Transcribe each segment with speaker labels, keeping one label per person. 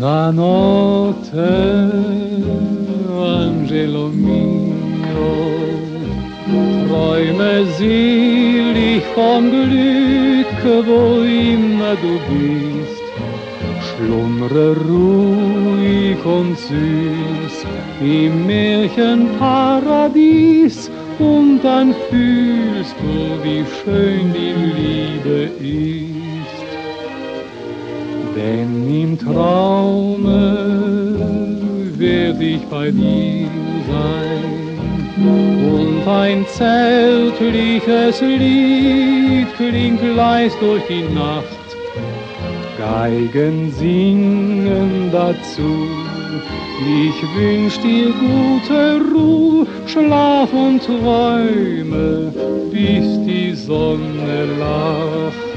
Speaker 1: Buonanotte, Angelo mio, träume selig vom Glück, wo immer du bist. Schlummre ruhig und süß im Märchenparadies, und dann fühlst du, wie schön die Liebe ist. Denn im Traume werd ich bei dir sein, und ein zärtliches Lied klingt leis durch die Nacht. Geigen singen dazu, ich wünsch dir gute Ruhe, Schlaf und Träume, bis die Sonne lacht.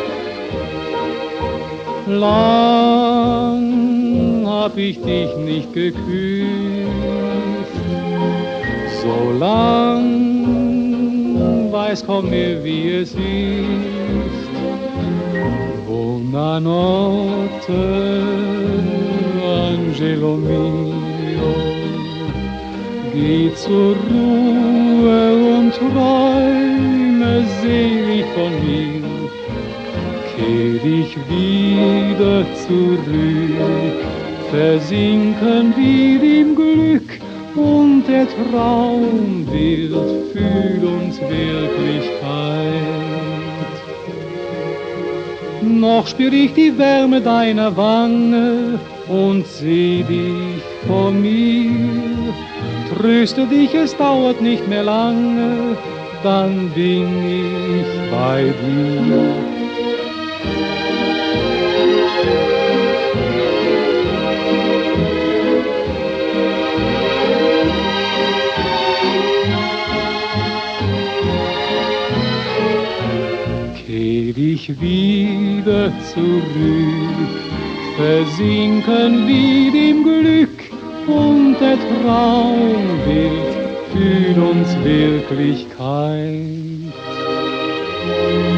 Speaker 1: Lang hab ich dich nicht geküsst, so lang weiß kaum mehr, wie es ist. Buonanotte, Angelo mio, geh zur Ruhe und träume selig von mir. Kehr dich wieder zurück, versinken wir im Glück, und der Traum wird für uns Wirklichkeit. Noch spür ich die Wärme deiner Wange und seh dich vor mir. Tröste dich, es dauert nicht mehr lange, dann bin ich bei dir. Kehr dich wieder zurück, versinken wir im Glück, und der Traum wird für uns Wirklichkeit.